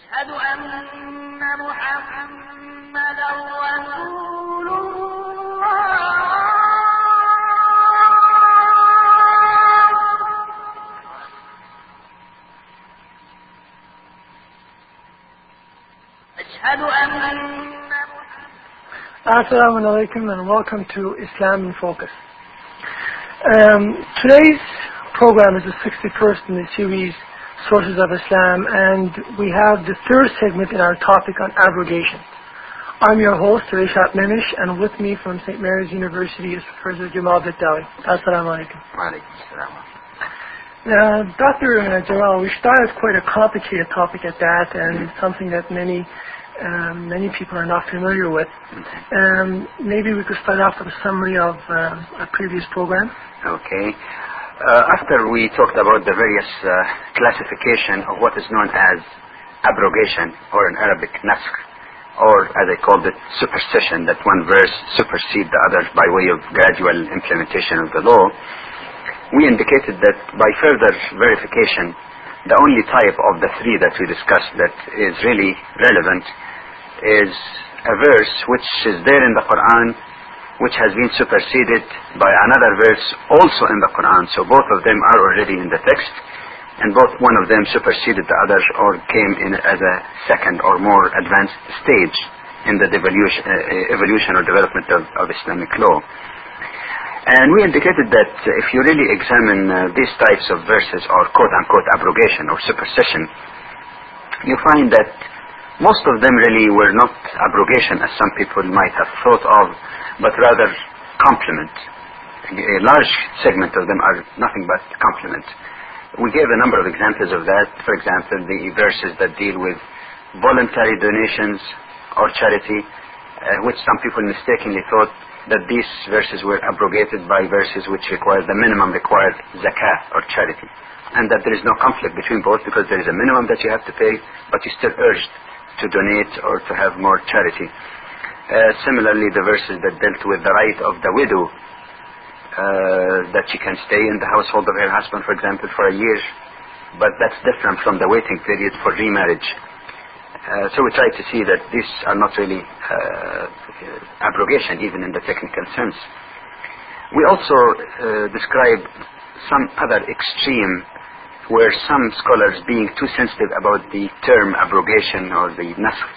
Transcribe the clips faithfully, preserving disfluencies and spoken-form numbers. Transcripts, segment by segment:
أشهد أن محمدا رسول الله. أشهد أن Assalamu alaikum and welcome to Islam in Focus. Um, today's program is the sixty-first in the series Sources of Islam, and we have the third segment in our topic on abrogation. I'm your host, Rishat Memish, and with me from Saint Mary's University is Professor Jamal Bittawi. Assalamu alaikum. Wa alaikum assalam. Now, Doctor Uh, Jamal, we started quite a complicated topic at that, and something that many Um, many people are not familiar with. Um, maybe we could start off with a summary of uh, our previous program. Okay. Uh, after we talked about the various uh, classification of what is known as abrogation, or in Arabic nasakh, or as I called it, supersession, that one verse supersedes the other by way of gradual implementation of the law, we indicated that by further verification, the only type of the three that we discussed that is really relevant is a verse which is there in the Quran, which has been superseded by another verse also in the Quran. So both of them are already in the text, and both one of them superseded the other or came in as a second or more advanced stage in the devolution, uh, evolution or development of, of Islamic law. And we indicated that if you really examine uh, these types of verses, or quote-unquote abrogation or supersession, you find that most of them really were not abrogation as some people might have thought of, but rather complement. A large segment of them are nothing but complement. We gave a number of examples of that. For example, the verses that deal with voluntary donations or charity, uh, which some people mistakenly thought that these verses were abrogated by verses which require the minimum required zakah or charity, and that there is no conflict between both because there is a minimum that you have to pay, but you still urged to donate or to have more charity. Uh, similarly, the verses that dealt with the right of the widow, uh, that she can stay in the household of her husband, for example, for a year, but that's different from the waiting period for remarriage. Uh, so we try to see that these are not really uh, abrogation, even in the technical sense. We also uh, describe some other extreme where some scholars, being too sensitive about the term abrogation or the nasakh,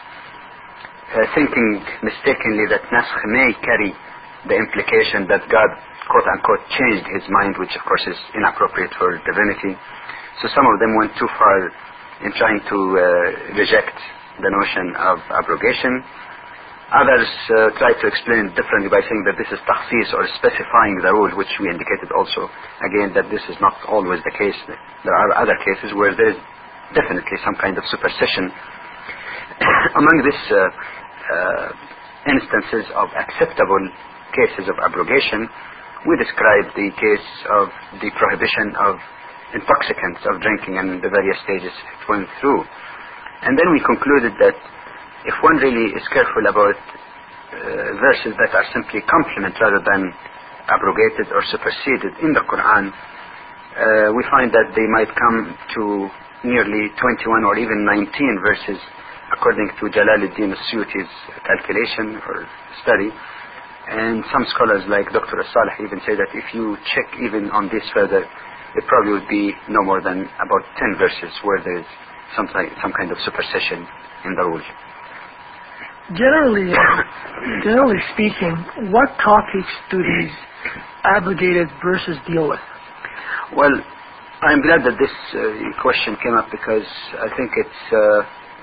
uh, thinking mistakenly that nasakh may carry the implication that God, quote-unquote, changed his mind, which of course is inappropriate for divinity. So some of them went too far in trying to uh, reject the notion of abrogation. Others uh, tried to explain it differently by saying that this is takhsis, or specifying the rule, which we indicated also, again, that this is not always the case. There are other cases where there is definitely some kind of supersession. Among these uh, uh, instances of acceptable cases of abrogation, we described the case of the prohibition of intoxicants, of drinking, and the various stages it went through. And then we concluded that if one really is careful about uh, verses that are simply complement rather than abrogated or superseded in the Quran, uh, we find that they might come to nearly twenty-one or even nineteen verses according to Jalaluddin as-Suyuti's calculation or study. And some scholars like Doctor As-Salih even say that if you check even on this further, it probably would be no more than about ten verses where there is some, some kind of supersession in the rule. Generally, generally speaking, what topics do these abrogated verses deal with? Well, I'm glad that this uh, question came up, because I think it's uh,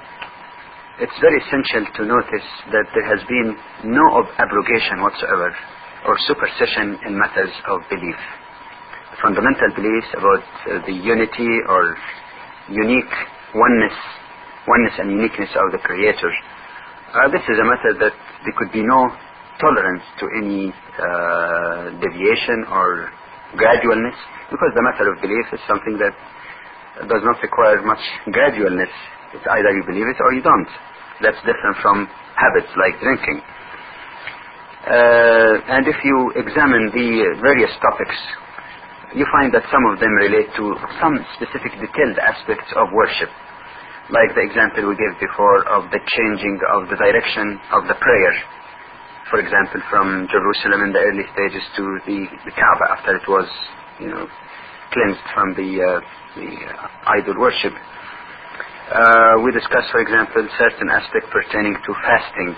it's very essential to notice that there has been no abrogation whatsoever or supersession in matters of belief. Fundamental beliefs about uh, the unity or unique oneness, oneness and uniqueness of the Creator. Uh, this is a matter that there could be no tolerance to any uh, deviation or gradualness, because the matter of belief is something that does not require much gradualness. It's either you believe it or you don't. That's different from habits like drinking. Uh, and if you examine the various topics, you find that some of them relate to some specific detailed aspects of worship. like the example we gave before of the changing of the direction of the prayer. For example, from Jerusalem in the early stages to the, the Kaaba after it was, you know, cleansed from the, uh, the uh, idol worship. Uh, we discussed, for example, certain aspect pertaining to fasting,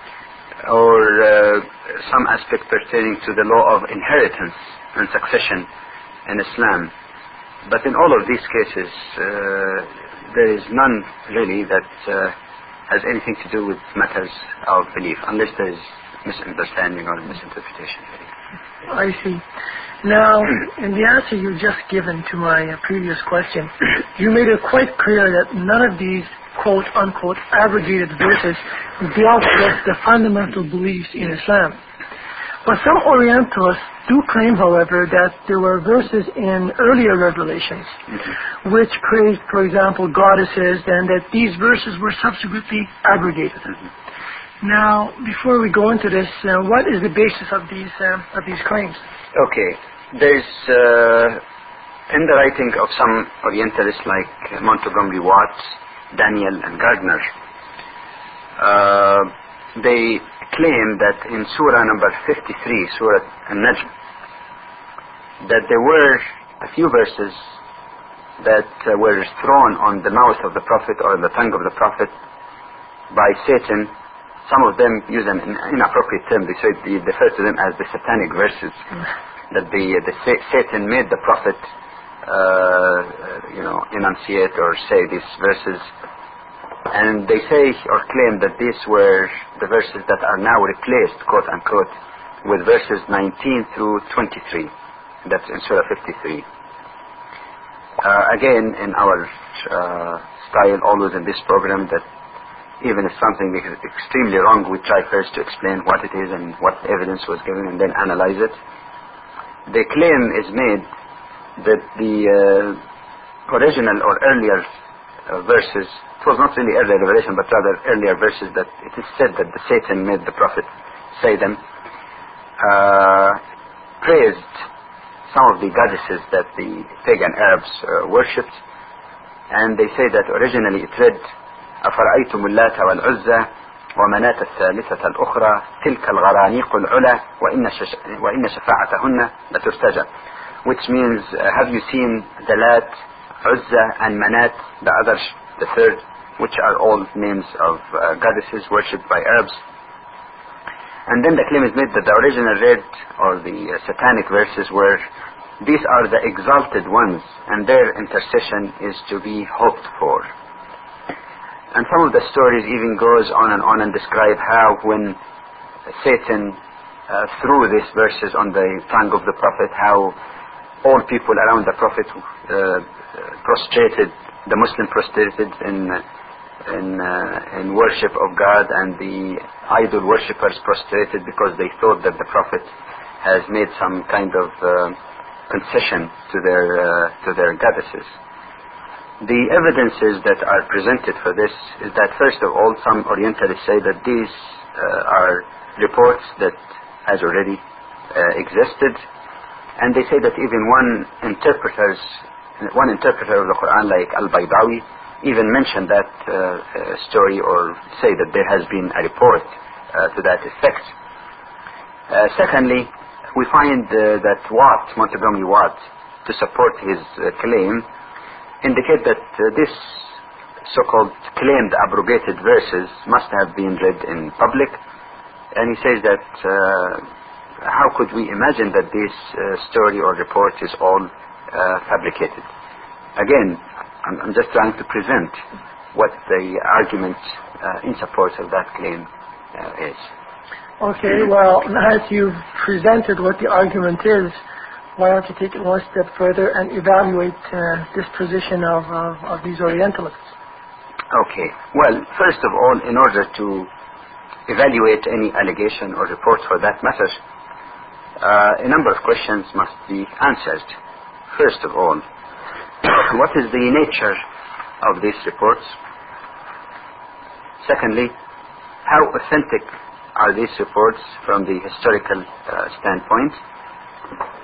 or uh, some aspect pertaining to the law of inheritance and succession in Islam. But in all of these cases, uh, there is none really that uh, has anything to do with matters of belief, unless there is misunderstanding or misinterpretation. I see. Now, in the answer you've just given to my uh, previous question, you made it quite clear that none of these quote-unquote abrogated verses dealt with the fundamental beliefs in Islam. But some Orientalists do claim, however, that there were verses in earlier revelations mm-hmm. which praised, for example, goddesses, and that these verses were subsequently abrogated. Mm-hmm. Now, before we go into this, uh, what is the basis of these uh, of these claims? Okay, there's uh, in the writing of some Orientalists like Montgomery Watt, Daniel, and Gardner, uh, they claim that in Surah number fifty-three, Surah An-Najm, that there were a few verses that uh, were thrown on the mouth of the Prophet or the tongue of the Prophet by Satan. Some of them use an inappropriate term. They say they refer to them as the satanic verses. That the, the Satan made the Prophet, uh, you know, enunciate or say these verses, and they say or claim that these were the verses that are now replaced, quote unquote, with verses nineteen through twenty-three. That's in Surah fifty-three. Uh, again, in our uh, style, always in this program, that even if something is extremely wrong, we try first to explain what it is and what evidence was given, and then analyze it. The claim is made that the uh, original or earlier uh, verses, it was not really earlier revelation, but rather earlier verses, that it is said that the Satan made the Prophet say them, uh, praised some of the goddesses that the pagan Arabs uh, worshipped, and they say that originally it read, أفرأيتم اللات والعزى ومناة الثالثة الأخرى تلك الغرانيق العلا وإن وإن شفاعتهن لترتجى, which means uh, have you seen the Lat, Uzza, and Manat, the others, the third, which are all names of uh, goddesses worshipped by Arabs. And then the claim is made that the original read or the uh, satanic verses were, these are the exalted ones and their intercession is to be hoped for. And some of the stories even goes on and on and describe how when Satan uh, threw these verses on the tongue of the Prophet, how all people around the Prophet uh, prostrated, the Muslim prostrated in in, uh, in worship of God, and the idol worshippers prostrated because they thought that the Prophet has made some kind of uh, concession to their uh, to their goddesses. The evidences that are presented for this is that, first of all, some Orientalists say that these uh, are reports that has already uh, existed, and they say that even one interpreters, one interpreter of the Quran, like Al-Baydawi, even mentioned that uh, uh, story, or say that there has been a report uh, to that effect. Uh, secondly, we find uh, that Watt, Montgomery Watt, to support his uh, claim, indicate that uh, this so-called claimed abrogated verses must have been read in public, and he says that uh, how could we imagine that this uh, story or report is all uh, fabricated? Again, I'm, I'm just trying to present what the argument uh, in support of that claim uh, is. Okay, well, as you've presented what the argument is, why don't you take it one step further and evaluate uh, this position of, of, of these Orientalists? Okay. Well, first of all, in order to evaluate any allegation or report for that matter, uh, a number of questions must be answered. First of all, what is the nature of these reports? Secondly, how authentic are these reports from the historical uh, standpoint?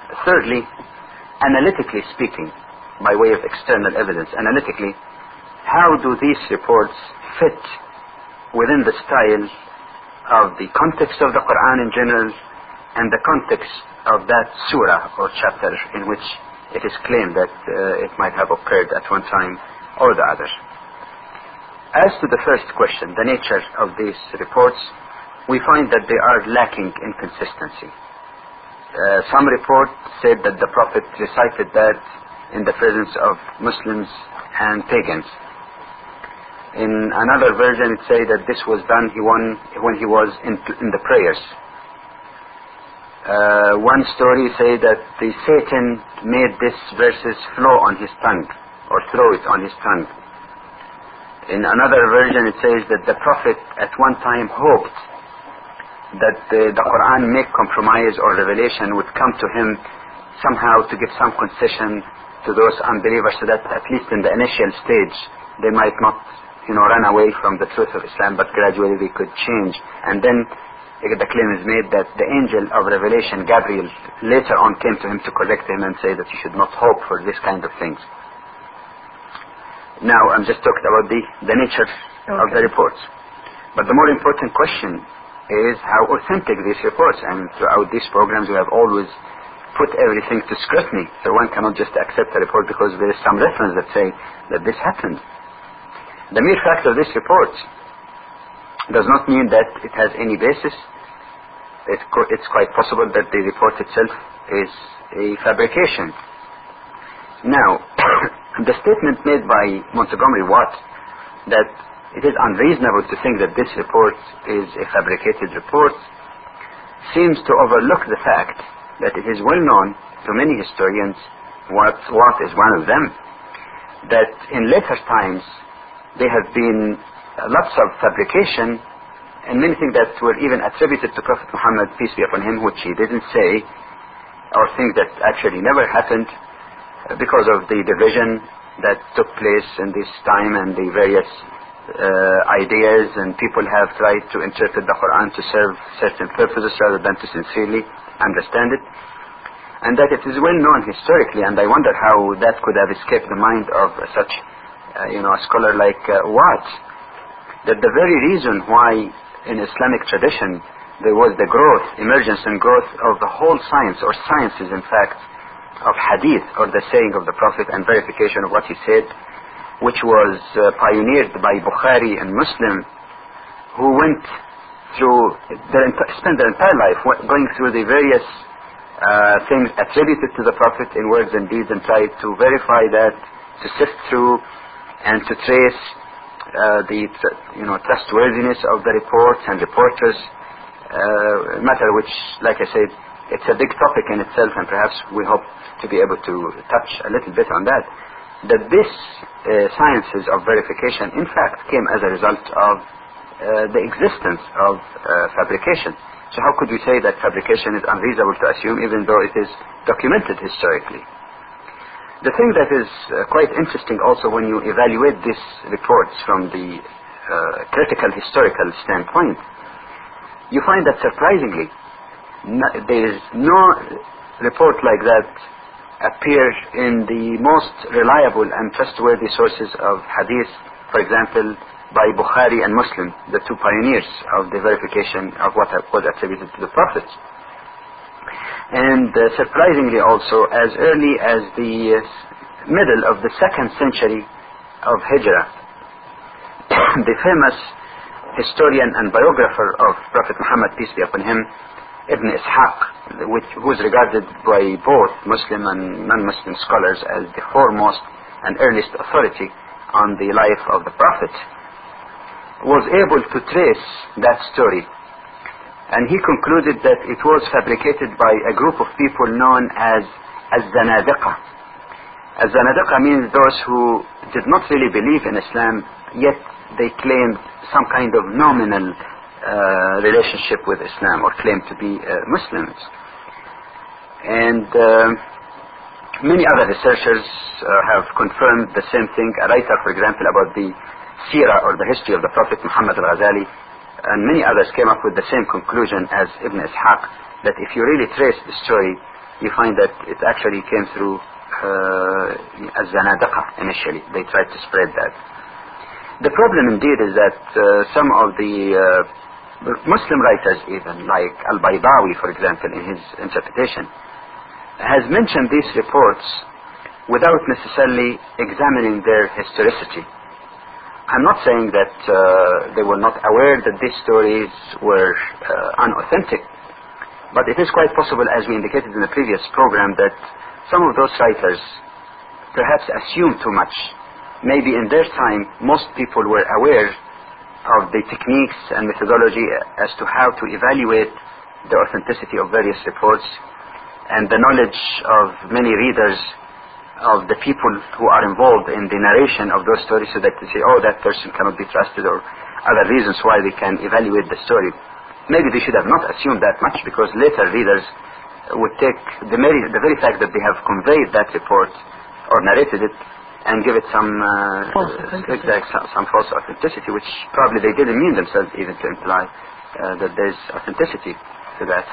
Thirdly, analytically speaking, by way of external evidence, analytically, how do these reports fit within the style of the context of the Quran in general and the context of that surah or chapter in which it is claimed that uh, it might have occurred at one time or the other. As to the first question, the nature of these reports, we find that they are lacking in consistency. Uh, some report said that the Prophet recited that in the presence of Muslims and pagans. In another version it said that this was done he won, when he was in, in the prayers. Uh, one story said that the Satan made these verses flow on his tongue, or throw it on his tongue. In another version it says that the Prophet at one time hoped that the, the Quran make compromise or revelation would come to him somehow to give some concession to those unbelievers, so that at least in the initial stage they might not, you know, run away from the truth of Islam, but gradually they could change. And then the claim is made that the angel of revelation, Gabriel, later on came to him to correct him and say that you should not hope for this kind of things. Now I'm just talking about the, the nature okay. of the reports. But the more important question is how authentic these reports, and throughout these programs we have always put everything to scrutiny. So one cannot just accept a report because there is some reference that say that this happened. The mere fact of this report does not mean that it has any basis. It co- it's quite possible that the report itself is a fabrication. Now, the statement made by Montgomery Watt that it is unreasonable to think that this report is a fabricated report seems to overlook the fact that it is well known to many historians, Watt, Watt is one of them, that in later times there have been lots of fabrication and many things that were even attributed to Prophet Muhammad, peace be upon him, which he didn't say, or things that actually never happened, because of the division that took place in this time and the various uh, ideas, and people have tried to interpret the Quran to serve certain purposes rather than to sincerely understand it, and that it is well known historically, and I wonder how that could have escaped the mind of such uh, you know, a scholar like uh, Watt, that the very reason why in Islamic tradition there was the growth, emergence and growth of the whole science, or sciences in fact, of hadith, or the saying of the Prophet and verification of what he said, which was uh, pioneered by Bukhari and Muslim, who went through their ent- spent their entire life going through the various uh, things attributed to the Prophet in words and deeds, and tried to verify that, to sift through and to trace uh, the you know trustworthiness of the reports and reporters, uh, a matter which, like I said, it's a big topic in itself, and perhaps we hope to be able to touch a little bit on that, that this uh, sciences of verification in fact came as a result of uh, the existence of uh, fabrication. So how could we say that fabrication is unreasonable to assume, even though it is documented historically? The thing that is uh, quite interesting also when you evaluate these reports from the uh, critical historical standpoint, you find that surprisingly no, there is no report like that appear in the most reliable and trustworthy sources of hadith, for example by Bukhari and Muslim, the two pioneers of the verification of what was attributed to the Prophet. And uh, surprisingly also, as early as the uh, middle of the second century of Hijrah, the famous historian and biographer of Prophet Muhammad, peace be upon him, Ibn Ishaq, which, who is regarded by both Muslim and non-Muslim scholars as the foremost and earliest authority on the life of the Prophet, was able to trace that story, and he concluded that it was fabricated by a group of people known as Az-Zanadiqa. Az-Zanadiqa means those who did not really believe in Islam, yet they claimed some kind of nominal uh, relationship with Islam, or claimed to be uh, Muslims. And uh, many other researchers uh, have confirmed the same thing. A writer, for example, about the Seerah, or the history of the Prophet Muhammad al-Ghazali, and many others came up with the same conclusion as Ibn Ishaq, that if you really trace the story, you find that it actually came through uh, Az-Zanadiqa initially. They tried to spread that. The problem indeed is that uh, some of the uh, Muslim writers even, like Al-Baydawi for example in his interpretation, has mentioned these reports without necessarily examining their historicity. I'm not saying that uh, they were not aware that these stories were uh, unauthentic, but it is quite possible, as we indicated in the previous program, that some of those writers perhaps assumed too much. Maybe in their time most people were aware of the techniques and methodology as to how to evaluate the authenticity of various reports, and the knowledge of many readers of the people who are involved in the narration of those stories, so that they say, oh, that person cannot be trusted, or other reasons why they can evaluate the story. Maybe they should have not assumed that much, because later readers would take the very, the very fact that they have conveyed that report or narrated it and give it some uh, false exact some, some false authenticity, which probably they didn't mean themselves even to imply uh, that there's authenticity to that.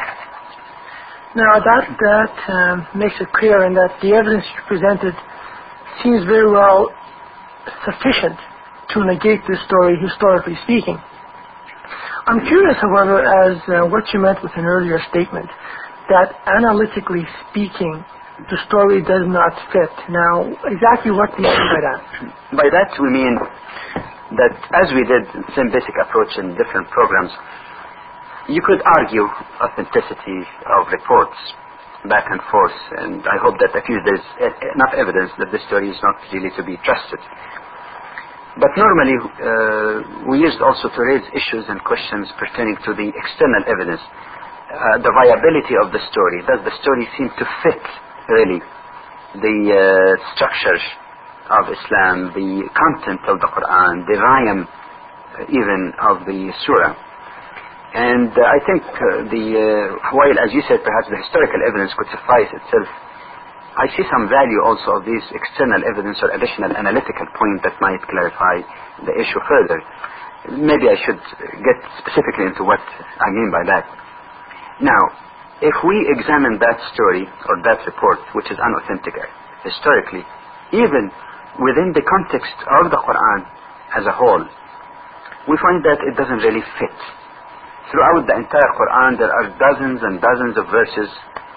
Now that that um, makes it clear, and that the evidence you presented seems very well sufficient to negate this story, historically speaking. I'm curious, however, as uh, what you meant with an earlier statement, that analytically speaking, the story does not fit. Now, exactly what do you mean by that? By that we mean that, as we did the same basic approach in different programs, you could argue authenticity of reports back and forth, and I hope that at least there's enough evidence that the story is not really to be trusted. But normally uh, we used also to raise issues and questions pertaining to the external evidence, uh, the viability of the story. Does the story seem to fit really the uh, structure of Islam, the content of the Quran, the rhyme uh, even of the surah? And uh, I think uh, the uh, while, as you said, perhaps the historical evidence could suffice itself, I see some value also of these external evidence or additional analytical point that might clarify the issue further. Maybe I should get specifically into what I mean by that. Now, if we examine that story or that report, which is unauthentic historically, even within the context of the Quran as a whole, we find that it doesn't really fit. Throughout the entire Quran there are dozens and dozens of verses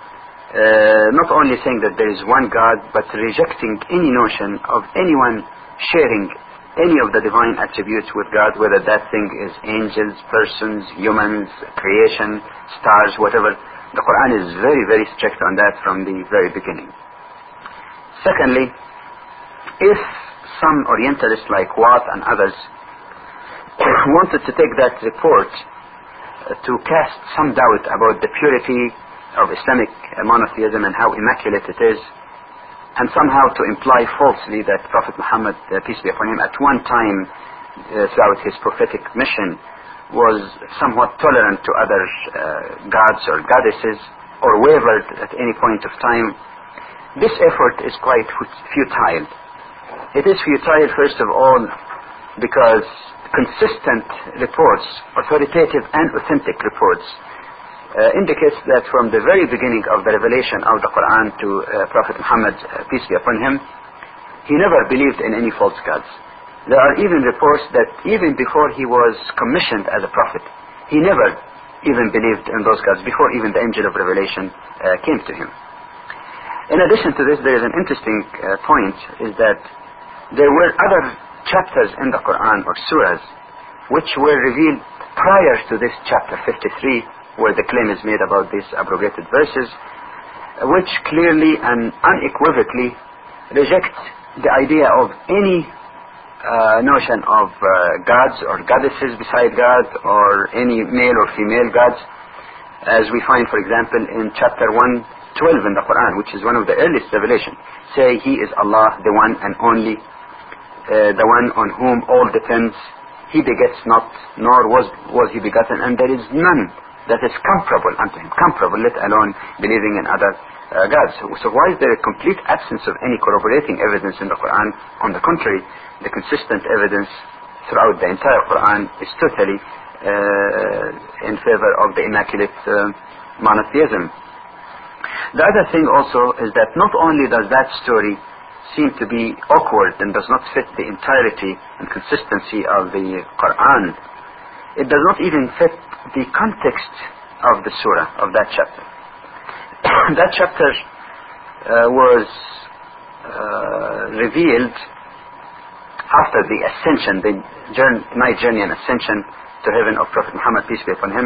uh, not only saying that there is one God, but rejecting any notion of anyone sharing any of the divine attributes with God, whether that thing is angels, persons, humans, creation, stars, whatever. The Quran is very, very strict on that from the very beginning. Secondly, if some Orientalists like Watt and others wanted to take that report to cast some doubt about the purity of Islamic monotheism and how immaculate it is, and somehow to imply falsely that Prophet Muhammad, uh, peace be upon him, at one time uh, throughout his prophetic mission was somewhat tolerant to other uh, gods or goddesses, or wavered at any point of time, this effort is quite futile. It is futile, first of all, because consistent reports, authoritative and authentic reports, uh, indicates that from the very beginning of the revelation of the Quran to uh, Prophet Muhammad, uh, peace be upon him, he never believed in any false gods. There are even reports that even before he was commissioned as a prophet, he never even believed in those gods, before even the angel of revelation uh, came to him. In addition to this, there is an interesting uh, point, is that there were other chapters in the Quran or surahs which were revealed prior to this chapter fifty-three, where the claim is made about these abrogated verses, which clearly and unequivocally reject the idea of any uh, notion of uh, gods or goddesses beside God, or any male or female gods, as we find, for example, in chapter one twelve in the Quran, which is one of the earliest revelations. Say, He is Allah, the one and only, Uh, the one on whom all depends. He begets not, nor was was he begotten, and there is none that is comparable unto him, comparable, let alone believing in other uh, gods. So, so why is there a complete absence of any corroborating evidence in the Quran? On the contrary, the consistent evidence throughout the entire Quran is totally uh, in favor of the immaculate uh, monotheism. The other thing also is that not only does that story seem to be awkward and does not fit the entirety and consistency of the Quran. It does not even fit the context of the surah, of that chapter. That chapter uh, was uh, revealed after the ascension, the journey, night journey and ascension to heaven of Prophet Muhammad, peace be upon him.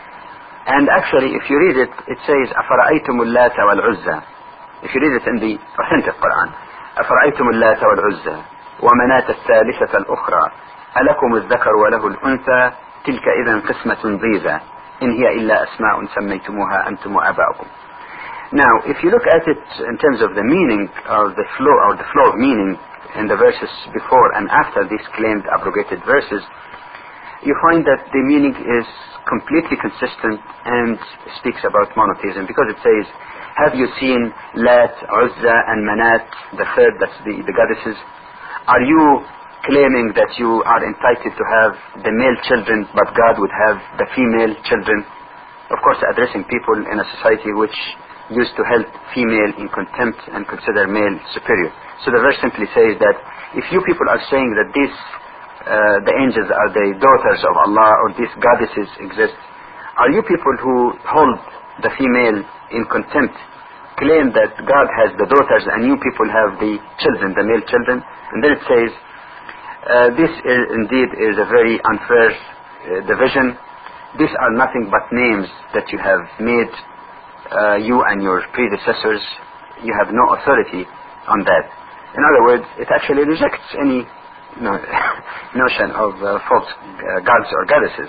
And actually, if you read it, it says, أَفَرَأَيْتُمُ اللَّاتَ وَالْعُزَّى. If you read it in the authentic Quran, أَفَرَأَيْتُمُ اللَّاتَ وَالْعُزَّى وَمَنَاةَ الثَّالِثَةَ الْأُخْرَى أَلَكُمُ الذَّكَرُ وَلَهُ الْأُنثَى تِلْكَ إِذًا قِسْمَةٌ ضِيزَى إِنْ هِيَ إِلَّا أَسْمَاءٌ سَمَّيْتُمُوهَا أَنْتُمْ وَآبَاؤُكُمْ. Now, if you look at it in terms of the meaning of the flow, or the flow of meaning in the verses before and after these claimed abrogated verses, you find that the meaning is completely consistent and speaks about monotheism, because it says, have you seen Lat, Uzza and Manat, the third, that's the, the goddesses? Are you claiming that you are entitled to have the male children, but God would have the female children? Of course, addressing people in a society which used to held female in contempt and consider male superior. So the verse simply says that if you people are saying that these uh, the angels are the daughters of Allah, or these goddesses exist, are you people who hold the female in contempt, claim that God has the daughters and you people have the children, the male children? And then it says, uh, this is, indeed is a very unfair uh, division. These are nothing but names that you have made, uh, you and your predecessors. You have no authority on that. In other words, it actually rejects any no, notion of uh, false uh, gods or goddesses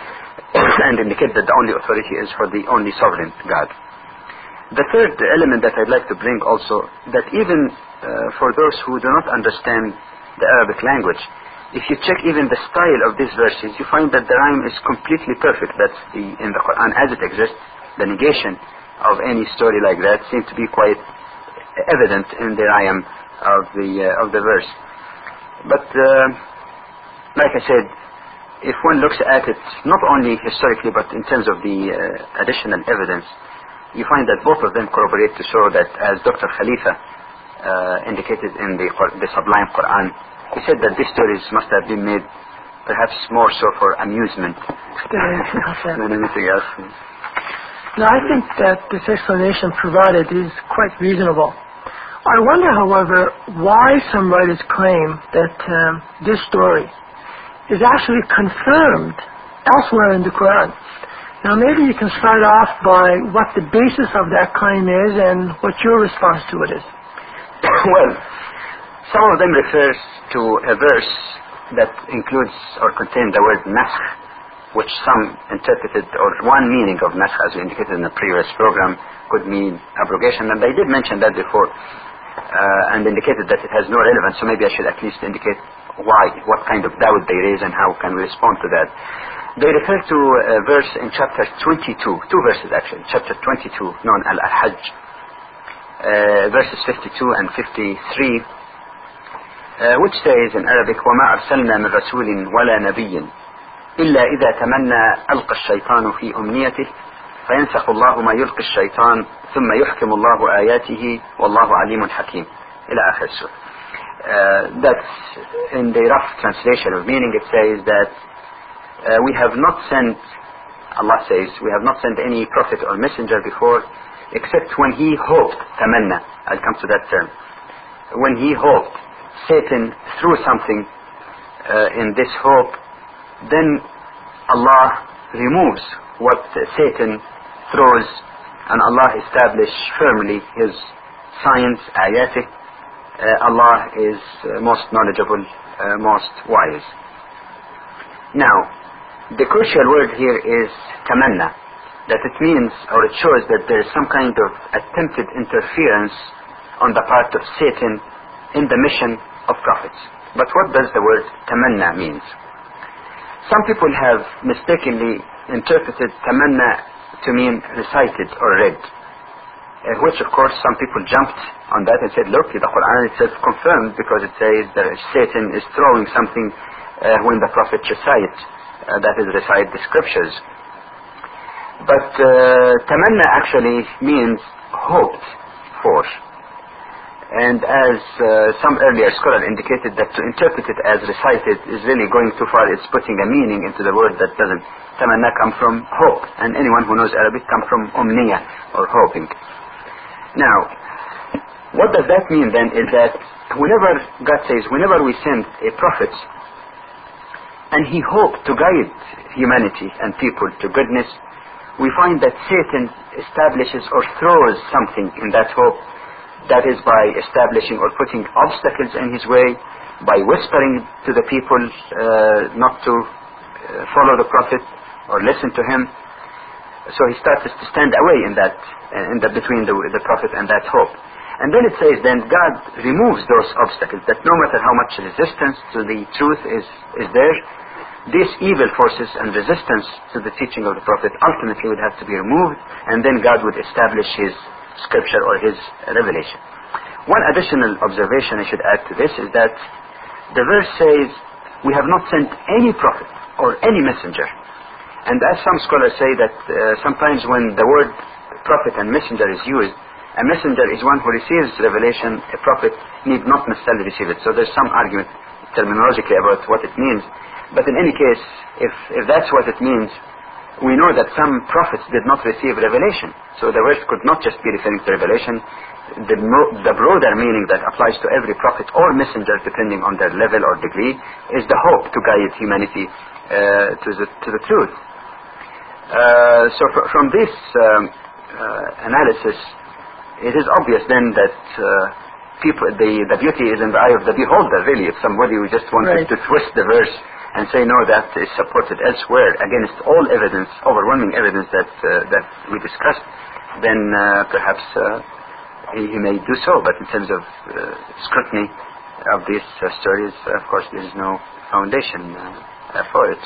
and indicate that the only authority is for the only sovereign God. The third element that I'd like to bring also, that even uh, for those who do not understand the Arabic language, if you check even the style of these verses, you find that the rhyme is completely perfect. That's the, in the Quran as it exists. The negation of any story like that seems to be quite evident in the rhyme of the uh, of the verse. But uh, like I said, if one looks at it not only historically but in terms of the uh, additional evidence, you find that both of them corroborate to show that, as Doctor Khalifa uh, indicated in the, the Sublime Quran, he said that these stories must have been made perhaps more so for amusement than anything else. Now, I think that this explanation provided is quite reasonable. I wonder, however, why some writers claim that um, this story is actually confirmed elsewhere in the Quran. Now, maybe you can start off by what the basis of that claim is and what your response to it is. Well, some of them refers to a verse that includes or contains the word naskh, which some interpreted, or one meaning of naskh, as we indicated in the previous program, could mean abrogation, and they did mention that before. Uh, and indicated that it has no relevance, so maybe I should at least indicate why, what kind of doubt they raise and how can we respond to that. They refer to a verse in chapter twenty-two, two verses actually, chapter twenty-two, known as Al-Hajj, uh, verses fifty-two and fifty-three, uh, which says in Arabic, وَمَا أَرْسَلْنَا مِنْ رَسُولٍ وَلَا نَبِيٍّ إِلَّا إِذَا تَمَنَّى أَلْقَى الشَّيْطَانُ فِي أُمْنِيَّتِهِ فينسخ الله ما يلقي الشيطان ثم يحكم الله آياته والله عليم حكيم إلى آخر السورة. Uh, that's in the rough translation of meaning. It says that uh, we have not sent, Allah says, we have not sent any prophet or messenger before except when he hoped, tamanna, I'll come to that term, when he hoped, Satan threw something uh, in this hope, then Allah removes what uh, Satan throws, and Allah establishes firmly His science, ayatih. Uh, Allah is uh, most knowledgeable, uh, most wise. Now, the crucial word here is tamanna, that it means, or it shows that there is some kind of attempted interference on the part of Satan in the mission of prophets. But what does the word tamanna mean? Some people have mistakenly interpreted tamanna to mean recited or read, uh, which of course some people jumped on that and said, look, the Quran itself confirmed, because it says that Satan is throwing something uh, when the prophet recites, uh, that is recite the scriptures. But uh, tamanna actually means hoped for. And as uh, some earlier scholar indicated, that to interpret it as recited is really going too far. It's putting a meaning into the word that doesn't. Tamanna come from hope, and anyone who knows Arabic come from umniya, or hoping. Now, what does that mean then is that whenever God says, whenever we send a prophet, and he hoped to guide humanity and people to goodness, we find that Satan establishes or throws something in that hope. That is by establishing or putting obstacles in his way, by whispering to the people uh, not to uh, follow the prophet or listen to him. So he starts to stand away in that, uh, in the, between the, the prophet and that hope. And then it says, then God removes those obstacles, that no matter how much resistance to the truth is, is there, these evil forces and resistance to the teaching of the prophet ultimately would have to be removed, and then God would establish his scripture or his revelation. One additional observation I should add to this is that the verse says, we have not sent any prophet or any messenger. And as some scholars say that uh, sometimes when the word prophet and messenger is used, a messenger is one who receives revelation, a prophet need not necessarily receive it. So there's some argument terminologically about what it means. But in any case, if, if that's what it means, we know that some prophets did not receive revelation. So the verse could not just be referring to revelation. The, mo- the broader meaning that applies to every prophet or messenger, depending on their level or degree, is the hope to guide humanity uh, to, the, to the truth. Uh, so fr- from this um, uh, analysis, it is obvious then that uh, people, the, the beauty is in the eye of the beholder, really. If somebody who just wanted Right. to twist the verse and say, no, that is supported elsewhere against all evidence, overwhelming evidence that uh, that we discussed, then uh, perhaps uh, he, he may do so. But in terms of uh, scrutiny of these uh, stories, uh, of course, there is no foundation uh, for it.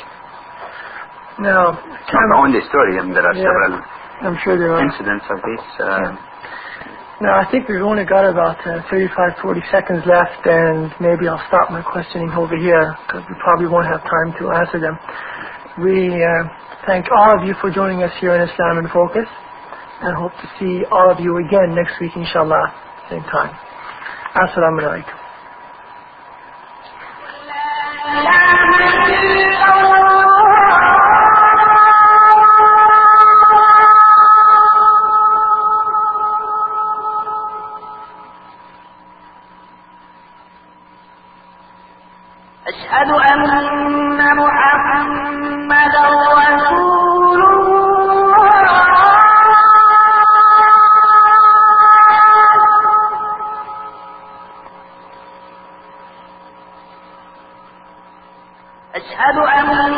Now, it's not the only story. I mean, there are yeah, several I'm sure there are. incidents of this. Uh, yeah. Now, I think we've only got about uh, thirty-five, forty seconds left, and maybe I'll stop my questioning over here, because we probably won't have time to answer them. We uh, thank all of you for joining us here in Islam in Focus, and hope to see all of you again next week, inshallah, same time. Assalamu alaikum. أشهد أن محمدا رسول الله أشهد أن